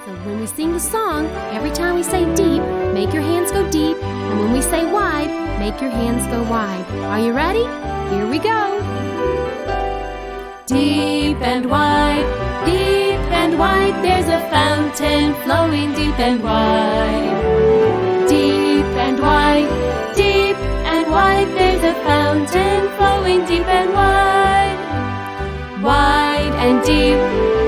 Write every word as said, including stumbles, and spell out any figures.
So when we sing the song, every time we say deep, make your hands go deep. And when we say wide, make your hands go wide. Are you ready? Here we go. Deep and wide, deep and wide, there's a fountain flowing deep and wide. Deep and wide, deep and wide, there's a fountain flowing deep and wide. Wide and deep,